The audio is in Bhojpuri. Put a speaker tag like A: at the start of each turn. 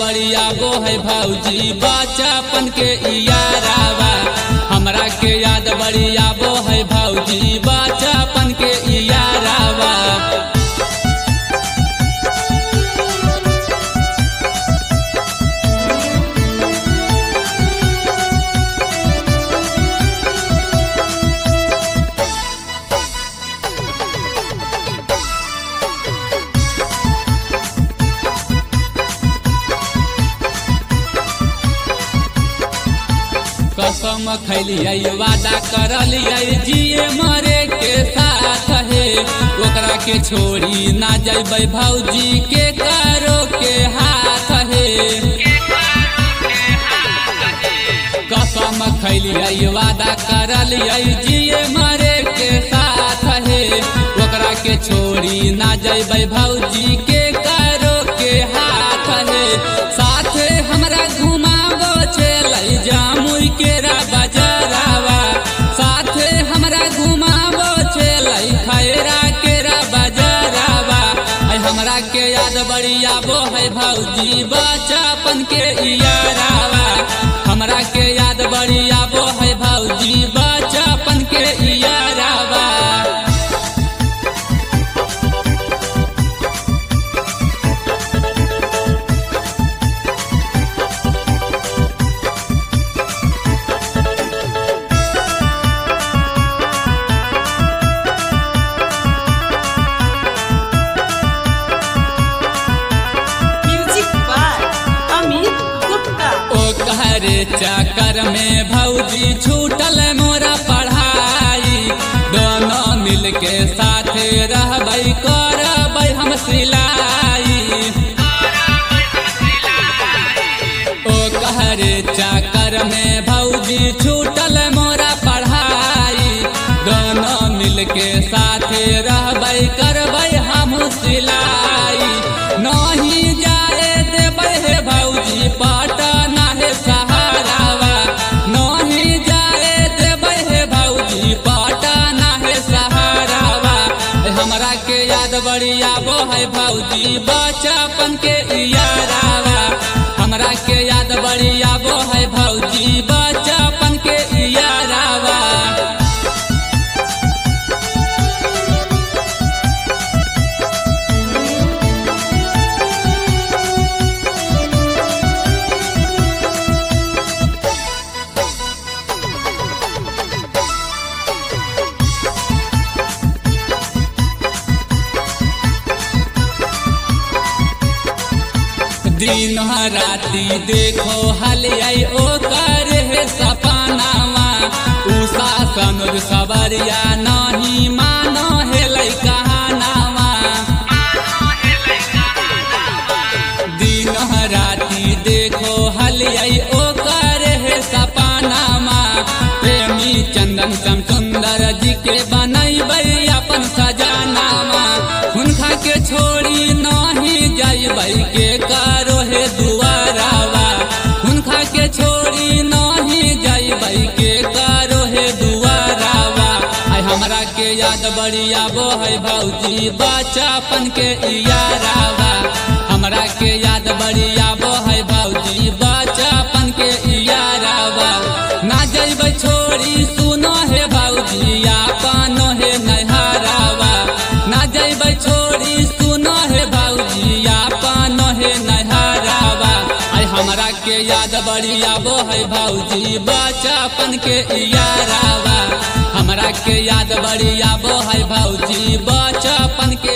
A: बड़ी आबो है भौजी बचपन के यारावा। हमरा के याद बड़ी आबो है भौजी बचपन के यारावा। कसम खैलियै वादा करलियै जिए मरे के साथ है। ओकरा के छोड़ी ना जैबै भौजी के करो के हाथ है। कसम खैलियै वादा करलियै जिए मरे के साथ है। ओकरा के छोड़ी ना जैबै भौजी के करो के हाथ है। साथे हमरा घुमाबो चलै जामुई केरा बजारावा। साथे हमरा घुमाबो चलै खैरा केरा बजारावा। हमरा के याद बड़ी आबो है भौजी बचपन के यारावा। हमरा के याद बड़ी आबो है भौजी बचपन के यारावा। रे चक्कर में भौजी छूटल मोरा पढ़ाई। दोनों मिल के साथे रहबै करबै हम सिलाई। ओ कहरे चक्कर में भौजी छूटल मोरा पढ़ाई। दोनों मिल के साथे रहबै करबै हम सिलाई। नहीं जाए देबै हे भौजी पटना है सहारावा। नहीं जाए देबै हे भौजी पटना है सहारावा। हमरा के याद बड़ी आबो है भौजी बचपन के यारावा। हमरा के याद बड़ी आबो है भौजी बचपन के यारावा। दिन राती देखो हलियै ओकर है सपनावा। उषा सनोज सवरिया नहीं मानो हेलै कहानावा। दिन राती देखो हलियै ओकर है सपनावा। प्रेमी चंदन श्याम सुंदर जी के बनैबै अपन सजनावा। हुनका के छोड़ी नहीं जैबै के करो हे दुआरावा। हुनका के छोड़ी नहीं जैबै के करो हे दुआरावा। हमरा के याद बड़ी आबो है भौजी बचपन के यारावा। हमरा के याद बड़ी आबो है भौजी बचपन के यारावा। ना जैबै छोड़ी सुनो हे भौजी आपनो हे नैहरावा। ना जैबै छोड़ी सुनो हे भौजी आपनो हे नैहरावा। हमरा के याद बड़ी आबो है भौजी बचपन के यारावा। हमरा के याद बड़ी आबो है भौजी बचपन के